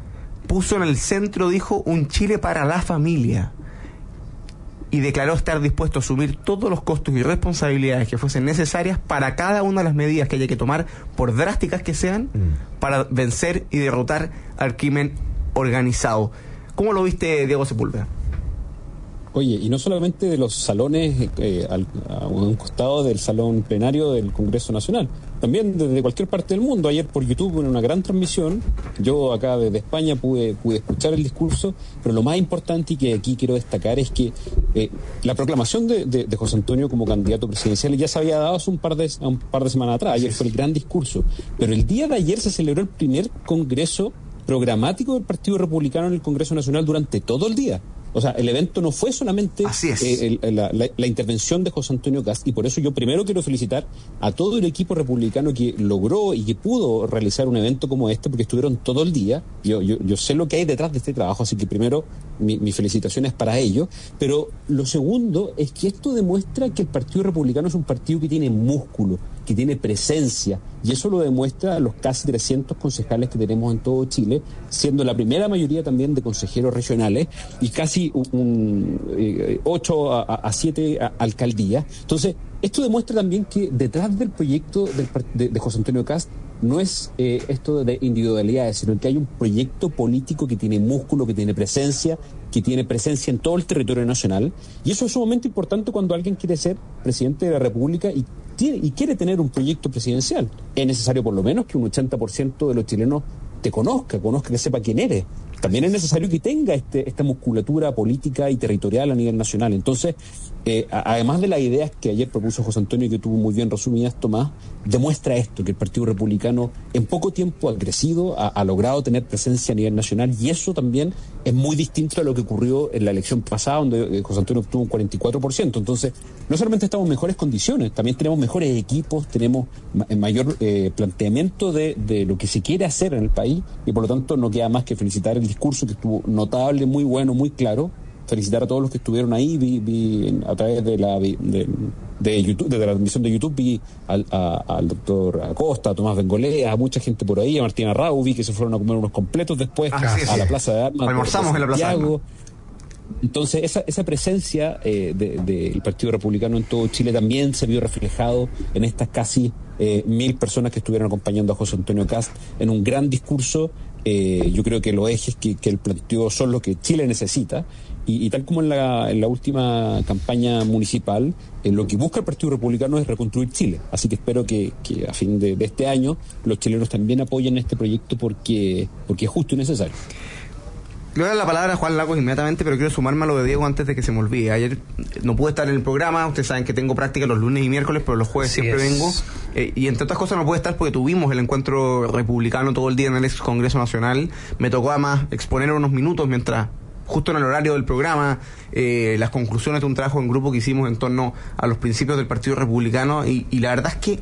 Puso en el centro, dijo, un Chile para la familia. Y declaró estar dispuesto a asumir todos los costos y responsabilidades que fuesen necesarias para cada una de las medidas que haya que tomar, por drásticas que sean, para vencer y derrotar al crimen organizado. ¿Cómo lo viste, Diego Sepúlveda? Oye, y no solamente de los salones a un costado del salón plenario del Congreso Nacional, también desde cualquier parte del mundo. Ayer por YouTube, en una gran transmisión, yo acá desde España pude escuchar el discurso, pero lo más importante y que aquí quiero destacar es que la proclamación de José Antonio como candidato presidencial ya se había dado hace un par de semanas atrás. Ayer fue el gran discurso, pero el día de ayer se celebró el primer congreso programático del Partido Republicano en el Congreso Nacional durante todo el día. O sea, el evento no fue solamente la intervención de José Antonio Kast, y por eso yo primero quiero felicitar a todo el equipo republicano que logró y que pudo realizar un evento como este, porque estuvieron todo el día. Yo sé lo que hay detrás de este trabajo, así que primero mi felicitación es para ellos. Pero lo segundo es que esto demuestra que el Partido Republicano es un partido que tiene músculo, que tiene presencia, y eso lo demuestra los casi 300 concejales que tenemos en todo Chile, siendo la primera mayoría también de consejeros regionales y casi 8 a 7 alcaldías. Entonces, esto demuestra también que detrás del proyecto de José Antonio Kast no es esto de individualidades, sino que hay un proyecto político que tiene músculo, que tiene presencia en todo el territorio nacional, y eso es sumamente importante cuando alguien quiere ser presidente de la República y quiere tener un proyecto presidencial. Es necesario por lo menos que un 80% de los chilenos te conozca, que sepa quién eres. también es necesario que tenga esta musculatura política y territorial a nivel nacional. Entonces, además de las ideas que ayer propuso José Antonio y que tuvo muy bien resumidas Tomás, demuestra esto, que el Partido Republicano en poco tiempo ha crecido, ha logrado tener presencia a nivel nacional, y eso también es muy distinto a lo que ocurrió en la elección pasada, donde José Antonio obtuvo un 44%. Entonces, no solamente estamos en mejores condiciones, también tenemos mejores equipos, tenemos mayor planteamiento de lo que se quiere hacer en el país, y por lo tanto no queda más que felicitar el discurso, que estuvo notable, muy bueno, muy claro. Felicitar a todos los que estuvieron ahí. Vi a través de YouTube, desde la transmisión de YouTube, vi al doctor Acosta, a Tomás Bengolea, a mucha gente por ahí, a Martina Rau, vi que se fueron a comer unos completos después a la Plaza de Armas. Almorzamos en la Plaza de Armas. Entonces esa presencia del Partido Republicano en todo Chile también se vio reflejado en estas casi 1.000 personas que estuvieron acompañando a José Antonio Kast en un gran discurso. Yo creo que los ejes que él planteó son los que Chile necesita, y tal como en la última campaña municipal, lo que busca el Partido Republicano es reconstruir Chile. Así que espero que a fin de este año los chilenos también apoyen este proyecto, porque es justo y necesario. Le voy a dar la palabra a Juan Lagos inmediatamente, pero quiero sumarme a lo de Diego antes de que se me olvide. Ayer no pude estar en el programa, ustedes saben que tengo práctica los lunes y miércoles, pero los jueves siempre vengo. Y entre otras cosas no pude estar porque tuvimos el encuentro republicano todo el día en el ex Congreso Nacional. Me tocó además exponer unos minutos mientras, justo en el horario del programa, las conclusiones de un trabajo en grupo que hicimos en torno a los principios del Partido Republicano, y la verdad es que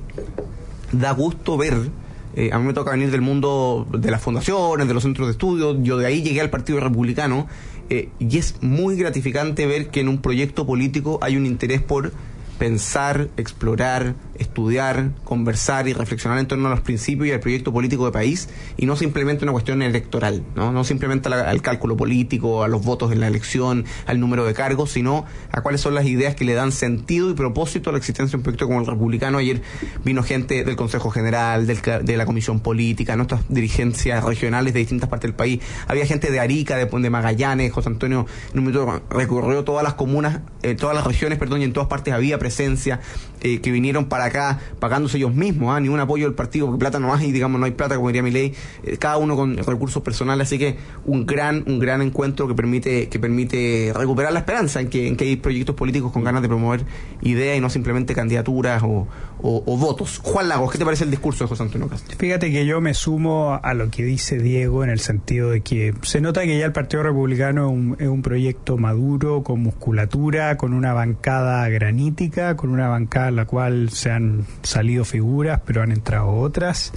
da gusto ver. A mí me toca venir del mundo de las fundaciones, de los centros de estudio. Yo de ahí llegué al Partido Republicano, y es muy gratificante ver que en un proyecto político hay un interés por pensar, explorar, estudiar, conversar y reflexionar en torno a los principios y al proyecto político de país, y no simplemente una cuestión electoral, no simplemente al cálculo político, a los votos en la elección, al número de cargos, sino a cuáles son las ideas que le dan sentido y propósito a la existencia de un proyecto como el republicano. Ayer vino gente del Consejo General, de la Comisión Política, nuestras dirigencias regionales de distintas partes del país. Había gente de Arica, de Magallanes. José Antonio en un minuto recorrió todas las comunas, todas las regiones, y en todas partes había presencia, que vinieron para acá pagándose ellos mismos, ni un apoyo del partido, porque plata no hay, digamos, no hay plata, como diría Milei, cada uno con recursos personales. Así que un gran encuentro que permite recuperar la esperanza en que hay proyectos políticos con ganas de promover ideas y no simplemente candidaturas o votos. Juan Lagos, ¿qué te parece el discurso de José Antonio Kast? Fíjate que yo me sumo a lo que dice Diego, en el sentido de que se nota que ya el Partido Republicano es un proyecto maduro, con musculatura, con una bancada granítica, con una bancada en la cual se han salido figuras, pero han entrado otras.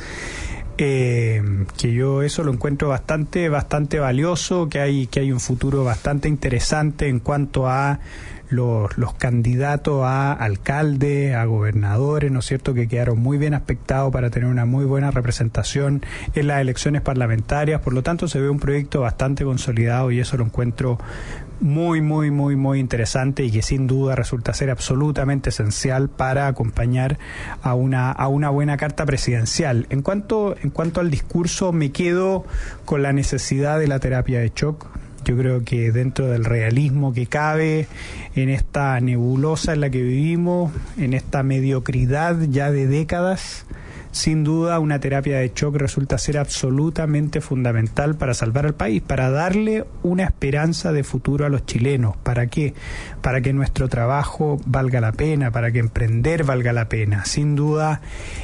Que yo eso lo encuentro bastante valioso, que hay un futuro bastante interesante en cuanto a los candidatos a alcalde, a gobernadores, ¿no es cierto?, que quedaron muy bien aspectados para tener una muy buena representación en las elecciones parlamentarias. Por lo tanto, se ve un proyecto bastante consolidado, y eso lo encuentro muy interesante, y que sin duda resulta ser absolutamente esencial para acompañar a una buena carta presidencial. En cuanto al discurso, me quedo con la necesidad de la terapia de shock. Yo creo que dentro del realismo que cabe en esta nebulosa en la que vivimos, en esta mediocridad ya de décadas, sin duda una terapia de shock resulta ser absolutamente fundamental para salvar al país, para darle una esperanza de futuro a los chilenos. ¿Para qué? Para que nuestro trabajo valga la pena, para que emprender valga la pena. Sin duda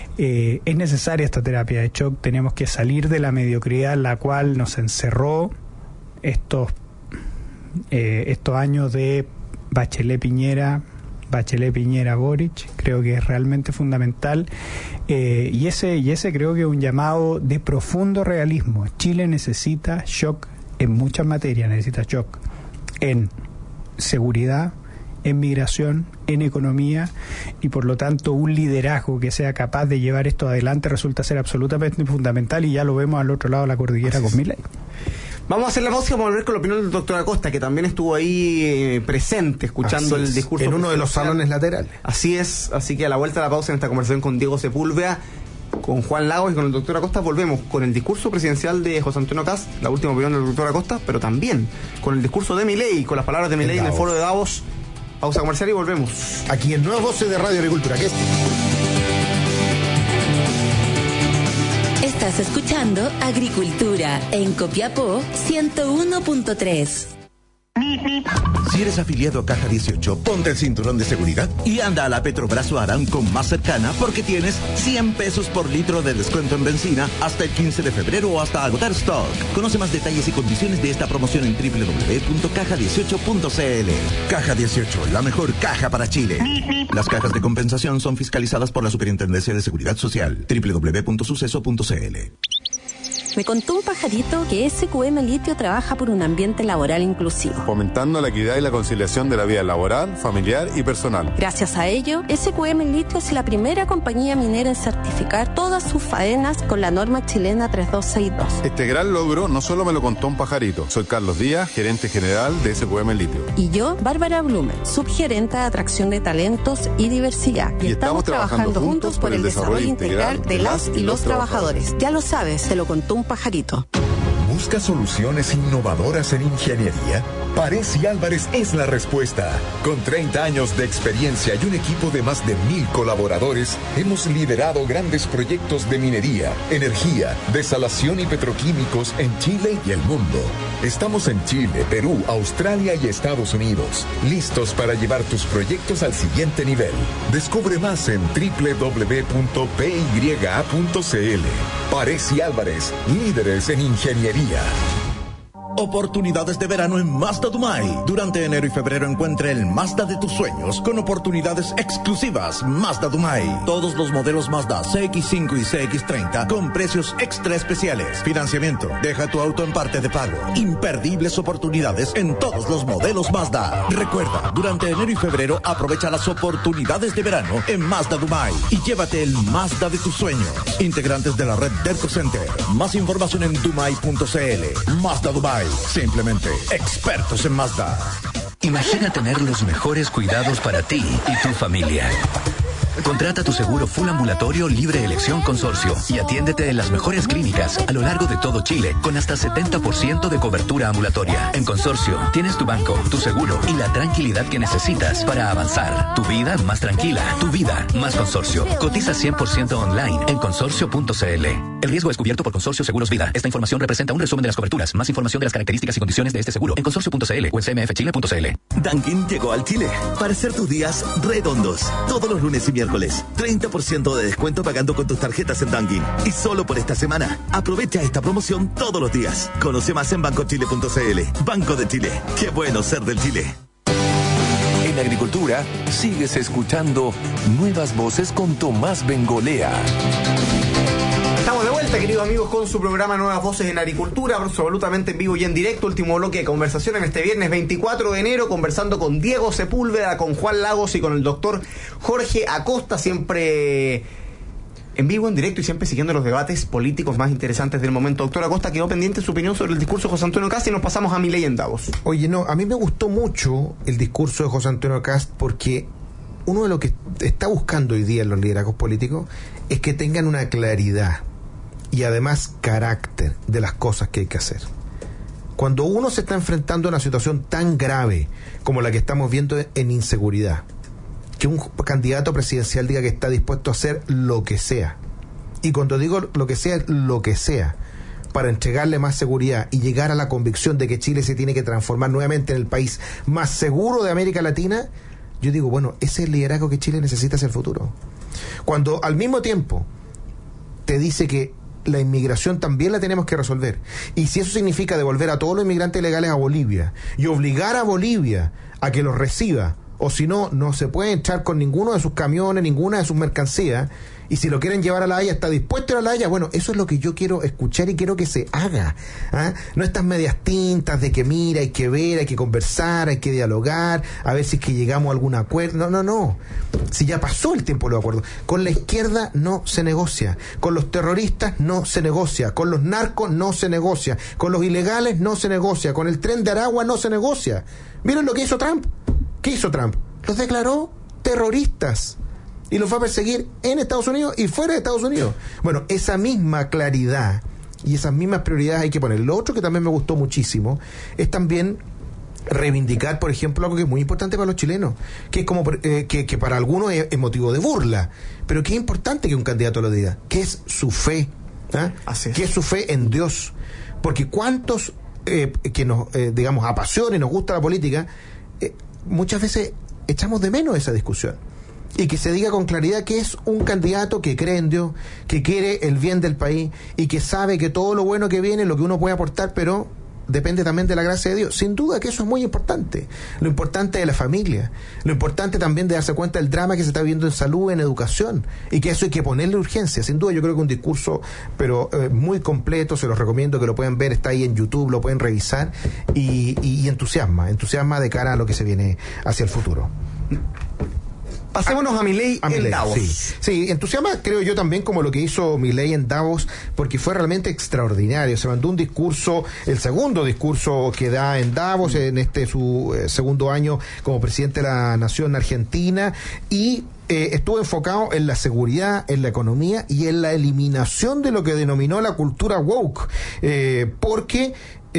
es necesaria esta terapia de shock. Tenemos que salir de la mediocridad en la cual nos encerró estos años de Bachelet Piñera Boric. Creo que es realmente fundamental, y ese creo que es un llamado de profundo realismo. Chile necesita shock en muchas materias, necesita shock en seguridad, en migración, en economía, y por lo tanto un liderazgo que sea capaz de llevar esto adelante resulta ser absolutamente fundamental, y ya lo vemos al otro lado de la cordillera con Milei. Vamos a hacer la pausa y vamos a volver con la opinión del doctor Acosta, que también estuvo ahí presente, escuchando el discurso. En uno de los salones laterales. Así es, así que a la vuelta de la pausa en esta conversación con Diego Sepúlveda, con Juan Lagos y con el doctor Acosta, volvemos con el discurso presidencial de José Antonio Kast, la última opinión del doctor Acosta, pero también con el discurso de Milei, con las palabras de Milei en el foro de Davos. Pausa comercial y volvemos. Aquí en Nuevas Voces de Radio Agricultura. Esta Estás escuchando Agricultura en Copiapó 101.3. Si eres afiliado a Caja 18, ponte el cinturón de seguridad y anda a la Petrobras o Aramco más cercana porque tienes 100 pesos por litro de descuento en benzina hasta el 15 de febrero o hasta agotar stock. Conoce más detalles y condiciones de esta promoción en www.caja18.cl. Caja 18, la mejor caja para Chile. Las cajas de compensación son fiscalizadas por la Superintendencia de Seguridad Social. www.suceso.cl. Me contó un pajarito que SQM Litio trabaja por un ambiente laboral inclusivo, fomentando la equidad y la conciliación de la vida laboral, familiar y personal. Gracias a ello, SQM Litio es la primera compañía minera en certificar todas sus faenas con la norma chilena 3262. Este gran logro no solo me lo contó un pajarito. Soy Carlos Díaz, gerente general de SQM Litio. Y yo, Bárbara Blumen, subgerente de atracción de talentos y diversidad. Y estamos trabajando juntos por el desarrollo integral de las y los trabajadores. Ya lo sabes, te lo contó un pajarito. ¿Busca soluciones innovadoras en ingeniería? Paresi Álvarez es la respuesta. Con 30 años de experiencia y un equipo de más de 1,000 colaboradores, hemos liderado grandes proyectos de minería, energía, desalación y petroquímicos en Chile y el mundo. Estamos en Chile, Perú, Australia y Estados Unidos, listos para llevar tus proyectos al siguiente nivel. Descubre más en www.pya.cl. Paresi Álvarez, líderes en ingeniería. Oportunidades de verano en Mazda Dumay. Durante enero y febrero encuentre el Mazda de tus sueños con oportunidades exclusivas. Mazda Dumay. Todos los modelos Mazda CX5 y CX30 con precios extra especiales. Financiamiento. Deja tu auto en parte de pago. Imperdibles oportunidades en todos los modelos Mazda. Recuerda, durante enero y febrero aprovecha las oportunidades de verano en Mazda Dumay y llévate el Mazda de tus sueños. Integrantes de la red Derco Center. Más información en dumay.cl. Mazda Dumay. Simplemente expertos en Mazda. Imagina tener los mejores cuidados para ti y tu familia. Contrata tu seguro full ambulatorio libre elección consorcio y atiéndete en las mejores clínicas a lo largo de todo Chile con hasta 70% de cobertura ambulatoria. En Consorcio tienes tu banco, tu seguro y la tranquilidad que necesitas para avanzar. Tu vida más tranquila, tu vida más Consorcio. Cotiza 100% online en consorcio.cl. El riesgo es cubierto por Consorcio Seguros Vida. Esta información representa un resumen de las coberturas. Más información de las características y condiciones de este seguro en consorcio.cl o en cmfchile.cl. Dunkin llegó al Chile para hacer tus días redondos. Todos los lunes y miércoles 30% de descuento pagando con tus tarjetas en Dunkin. Y solo por esta semana, aprovecha esta promoción todos los días. Conoce más en bancochile.cl. Banco de Chile. Qué bueno ser del Chile. En Agricultura, sigues escuchando Nuevas Voces con Tomás Bengolea. Estamos de vuelta, queridos amigos, con su programa Nuevas Voces en Agricultura, absolutamente en vivo y en directo. Último bloque de conversación en este viernes 24 de enero, conversando con Diego Sepúlveda, con Juan Lagos y con el doctor Jorge Acosta, siempre en vivo, en directo y siempre siguiendo los debates políticos más interesantes del momento. Doctor Acosta, quedó pendiente su opinión sobre el discurso de José Antonio Kast y nos pasamos a Milei en Davos. Oye, no, a mí me gustó mucho el discurso de José Antonio Kast porque uno de lo que está buscando hoy día en los liderazgos políticos es que tengan una claridad y además carácter de las cosas que hay que hacer. Cuando uno se está enfrentando a una situación tan grave como la que estamos viendo en inseguridad, que un candidato presidencial diga que está dispuesto a hacer lo que sea, y cuando digo lo que sea, lo que sea, para entregarle más seguridad y llegar a la convicción de que Chile se tiene que transformar nuevamente en el país más seguro de América Latina, yo digo, bueno, ese es el liderazgo que Chile necesita hacia el futuro. Cuando al mismo tiempo te dice que la inmigración también la tenemos que resolver, y si eso significa devolver a todos los inmigrantes ilegales a Bolivia y obligar a Bolivia a que los reciba, o si no, no se puede entrar con ninguno de sus camiones, ninguna de sus mercancías, y si lo quieren llevar a La Haya, está dispuesto a ir a La Haya. Bueno, eso es lo que yo quiero escuchar y quiero que se haga, ¿ah? No estas medias tintas de que mira, hay que ver, hay que conversar, hay que dialogar, a ver si es que llegamos a algún acuerdo. No. Si ya pasó el tiempo de los acuerdos. Con la izquierda no se negocia, con los terroristas no se negocia, con los narcos no se negocia, con los ilegales no se negocia, con el tren de Aragua no se negocia. ¿Vieron lo que hizo Trump? ¿Qué hizo Trump? Los declaró terroristas y los va a perseguir en Estados Unidos y fuera de Estados Unidos. Bueno, esa misma claridad y esas mismas prioridades hay que poner. Lo otro que también me gustó muchísimo es también reivindicar, por ejemplo, algo que es muy importante para los chilenos, que es como que para algunos es motivo de burla, pero que es importante que un candidato lo diga, que es su fe. que es su fe en Dios. Porque cuántos que nos, digamos, apasiona y nos gusta la política, muchas veces echamos de menos esa discusión. Y que se diga con claridad que es un candidato que cree en Dios, que quiere el bien del país y que sabe que todo lo bueno que viene, lo que uno puede aportar, pero depende también de la gracia de Dios. Sin duda que eso es muy importante. Lo importante de la familia, lo importante también de darse cuenta del drama que se está viviendo en salud, en educación, y que eso hay que ponerle urgencia. Sin duda yo creo que un discurso pero muy completo, se los recomiendo que lo puedan ver, está ahí en YouTube, lo pueden revisar y entusiasma de cara a lo que se viene hacia el futuro. Pasémonos a Milei en Davos. Sí, entusiasma, creo yo también, como lo que hizo Milei en Davos, porque fue realmente extraordinario. Se mandó un discurso, el segundo discurso que da en Davos, en su segundo año como presidente de la nación argentina, y estuvo enfocado en la seguridad, en la economía y en la eliminación de lo que denominó la cultura woke, porque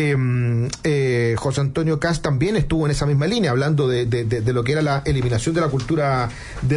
José Antonio Kast también estuvo en esa misma línea, hablando de lo que era la eliminación de la cultura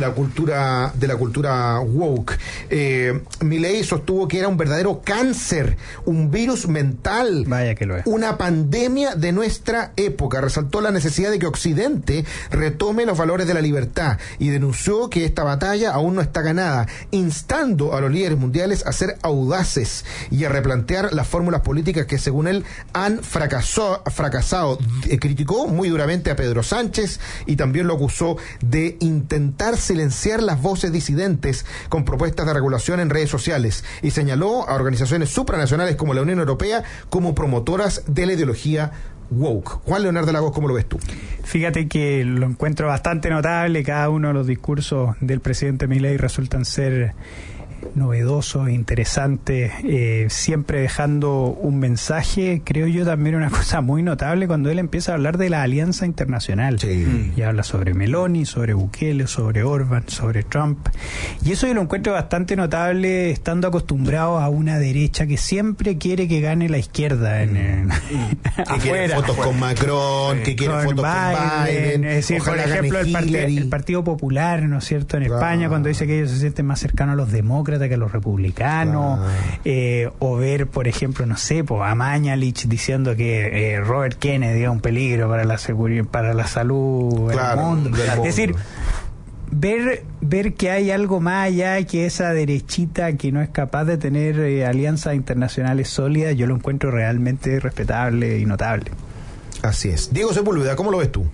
woke. Milei sostuvo que era un verdadero cáncer, un virus mental, vaya que lo es, una pandemia de nuestra época. Resaltó la necesidad de que Occidente retome los valores de la libertad y denunció que esta batalla aún no está ganada, instando a los líderes mundiales a ser audaces y a replantear las fórmulas políticas que, según él, han fracasado. Criticó muy duramente a Pedro Sánchez y también lo acusó de intentar silenciar las voces disidentes con propuestas de regulación en redes sociales, y señaló a organizaciones supranacionales como la Unión Europea como promotoras de la ideología woke. Juan Leonardo Lagos, ¿cómo lo ves tú? Fíjate que lo encuentro bastante notable. Cada uno de los discursos del presidente Milei resultan ser novedosos, interesantes, siempre dejando un mensaje. Creo yo también una cosa muy notable cuando él empieza a hablar de la alianza internacional, y habla sobre Meloni, sobre Bukele, sobre Orban, sobre Trump, y eso yo lo encuentro bastante notable, estando acostumbrados a una derecha que siempre quiere que gane la izquierda que quiere fotos con Macron, que quiere fotos con Biden, es decir, por ejemplo el Partido Popular, ¿no es cierto?, en España, cuando dice que ellos se sienten más cercanos a los demócratas que a los republicanos, o ver, por ejemplo, no sé, a Mañalich diciendo que Robert Kennedy es un peligro para la seguridad, para la salud del mundo. Es decir, ver que hay algo más allá que esa derechita que no es capaz de tener alianzas internacionales sólidas, yo lo encuentro realmente respetable y notable. Así es. Diego Sepúlveda, ¿cómo lo ves tú?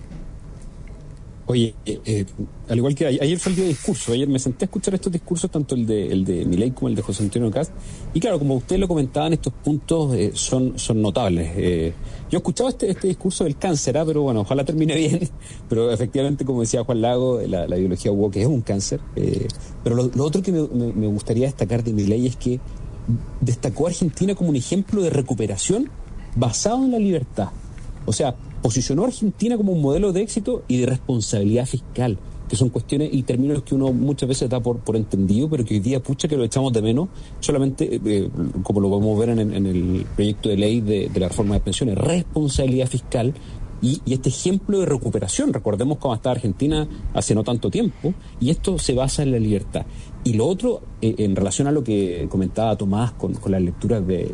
Oye, al igual que ayer fue el día de discurso, ayer me senté a escuchar estos discursos, tanto el de Milei como el de José Antonio Kast, y claro, como ustedes lo comentaban, estos puntos son notables. Yo escuchaba este discurso del cáncer, pero bueno, ojalá termine bien, pero efectivamente, como decía Juan Lago, la ideología woke es un cáncer, pero lo otro que me gustaría destacar de Milei es que destacó a Argentina como un ejemplo de recuperación basado en la libertad. O sea, posicionó a Argentina como un modelo de éxito y de responsabilidad fiscal, que son cuestiones y términos que uno muchas veces da por entendido, pero que hoy día, pucha, que lo echamos de menos, solamente, como lo podemos ver en el proyecto de ley de la reforma de pensiones, responsabilidad fiscal y este ejemplo de recuperación. Recordemos cómo estaba Argentina hace no tanto tiempo, y esto se basa en la libertad. Y lo otro, en relación a lo que comentaba Tomás con las lecturas de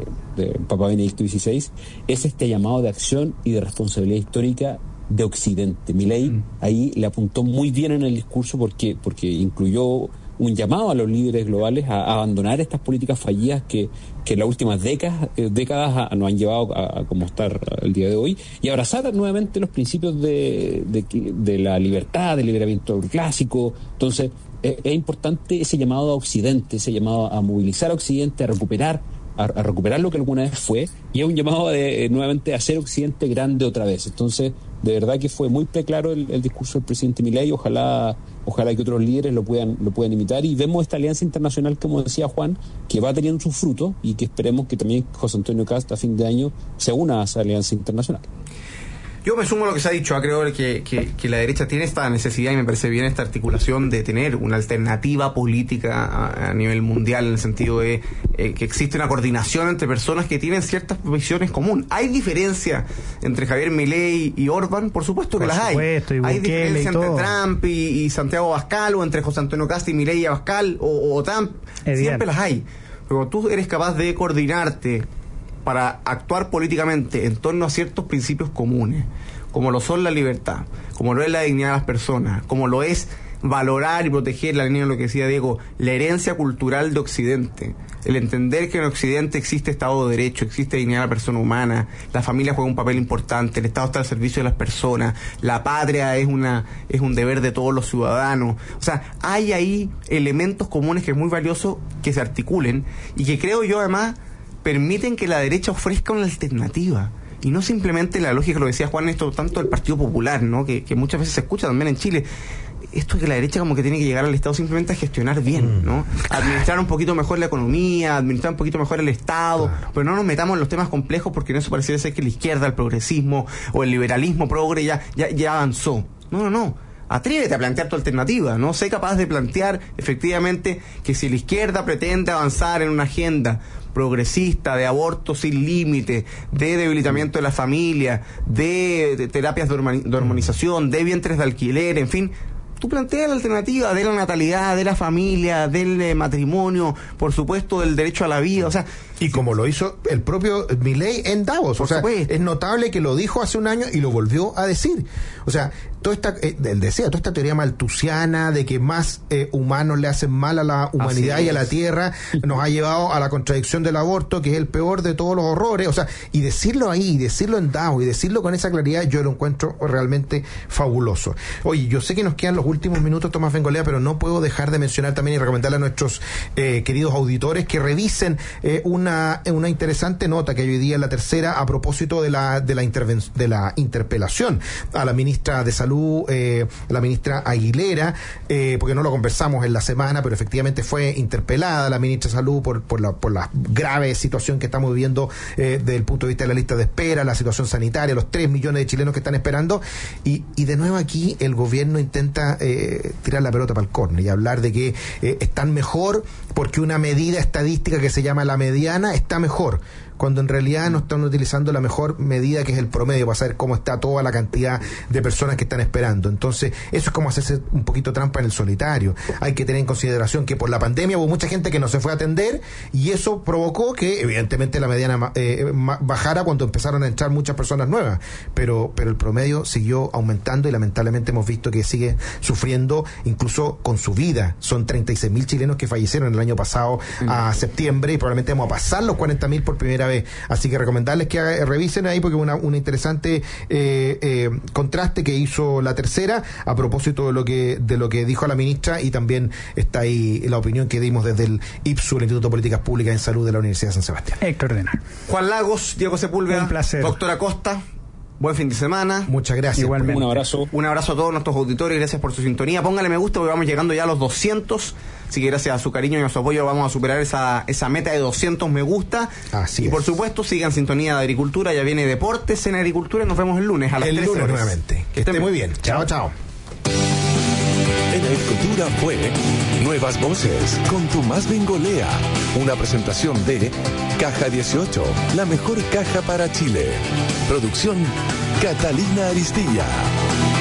Papa Benedicto XVI, es este llamado de acción y de responsabilidad histórica de Occidente. Milei ahí le apuntó muy bien en el discurso porque incluyó un llamado a los líderes globales a abandonar estas políticas fallidas que en las últimas décadas nos han llevado a como estar el día de hoy, y abrazar nuevamente los principios de la libertad, del libramiento clásico. Entonces es importante ese llamado a Occidente, ese llamado a movilizar a Occidente, a recuperar lo que alguna vez fue, y es un llamado nuevamente a hacer Occidente grande otra vez. Entonces, de verdad que fue muy claro el discurso del presidente Milei. Ojalá que otros líderes lo puedan imitar, y vemos esta alianza internacional, como decía Juan, que va teniendo sus frutos, y que esperemos que también José Antonio Kast a fin de año se una a esa alianza internacional. Yo me sumo a lo que se ha dicho. Creo que la derecha tiene esta necesidad, y me parece bien esta articulación de tener una alternativa política a nivel mundial, en el sentido de que existe una coordinación entre personas que tienen ciertas visiones comunes. ¿Hay diferencia entre Javier Milei y Orban? Por supuesto que las hay. Hay diferencia entre Trump y Santiago Abascal, o entre José Antonio Kast y Milei y Abascal, o Trump. Siempre las hay. pero tú eres capaz de coordinarte para actuar políticamente en torno a ciertos principios comunes, como lo son la libertad, como lo es la dignidad de las personas, como lo es valorar y proteger, la línea de lo que decía Diego, la herencia cultural de Occidente, el entender que en Occidente existe Estado de Derecho, existe dignidad de la persona humana, la familia juega un papel importante, el Estado está al servicio de las personas, la patria es un deber de todos los ciudadanos. O sea, hay ahí elementos comunes que es muy valioso que se articulen y que creo yo además permiten que la derecha ofrezca una alternativa. Y no simplemente la lógica, lo decía Juan, esto tanto del Partido Popular, ¿no? Que muchas veces se escucha también en Chile. Esto es que la derecha como que tiene que llegar al Estado simplemente a gestionar bien, ¿no? Administrar un poquito mejor la economía, administrar un poquito mejor el Estado, pero no nos metamos en los temas complejos porque en eso pareciera ser que la izquierda, el progresismo o el liberalismo progre ya avanzó. No. Atrévete a plantear tu alternativa, ¿no? Sé capaz de plantear efectivamente que si la izquierda pretende avanzar en una agenda progresista, de aborto sin límite, de debilitamiento de la familia, de terapias de hormonización, de vientres de alquiler, en fin, tú planteas la alternativa de la natalidad, de la familia, del matrimonio, por supuesto del derecho a la vida, o sea... Y como lo hizo el propio Milei en Davos, o sea, es notable que lo dijo hace un año y lo volvió a decir. O sea, toda esta teoría malthusiana de que más humanos le hacen mal a la humanidad y a la tierra, nos ha llevado a la contradicción del aborto, que es el peor de todos los horrores. O sea, y decirlo ahí, y decirlo en Davos, y decirlo con esa claridad, yo lo encuentro realmente fabuloso. Oye, yo sé que nos quedan los últimos minutos, Tomás Bengolea, pero no puedo dejar de mencionar también y recomendarle a nuestros queridos auditores que revisen una interesante nota que hay hoy día en La Tercera a propósito de la interpelación a la ministra de Salud, la ministra Aguilera, porque no lo conversamos en la semana, pero efectivamente fue interpelada la ministra de Salud por la grave situación que estamos viviendo desde el punto de vista de la lista de espera, la situación sanitaria, los 3 millones de chilenos que están esperando, y de nuevo aquí el gobierno intenta tirar la pelota para el córner y hablar de que están mejor porque una medida estadística que se llama la mediana está mejor, cuando en realidad no están utilizando la mejor medida, que es el promedio, para saber cómo está toda la cantidad de personas que están esperando. Entonces, eso es como hacerse un poquito trampa en el solitario. Hay que tener en consideración que por la pandemia hubo mucha gente que no se fue a atender y eso provocó que evidentemente la mediana bajara cuando empezaron a entrar muchas personas nuevas, pero el promedio siguió aumentando y lamentablemente hemos visto que sigue sufriendo incluso con su vida. Son 36.000 chilenos que fallecieron el año pasado a septiembre y probablemente vamos a pasar los 40.000 por primera vez. Así que recomendarles que revisen ahí porque un interesante contraste que hizo La Tercera a propósito de lo que dijo la ministra, y también está ahí la opinión que dimos desde el IPSU, el Instituto de Políticas Públicas en Salud de la Universidad de San Sebastián. Extraordinario. Juan Lagos, Diego Sepúlveda, un placer. Doctora Costa, buen fin de semana. Muchas gracias. Igualmente. Un abrazo. Un abrazo a todos nuestros auditores, gracias por su sintonía. Póngale me gusta porque vamos llegando ya a los 200. Así que gracias a su cariño y a su apoyo vamos a superar esa meta de 200 me gusta. Así y por supuesto sigan sintonía de Agricultura, ya viene Deportes en Agricultura y nos vemos el lunes a las 13 horas. Nuevamente. Que esté muy bien. Chao. En Agricultura fue Nuevas Voces con Tomás Bengolea, una presentación de Caja 18, la mejor caja para Chile. Producción Catalina Aristilla.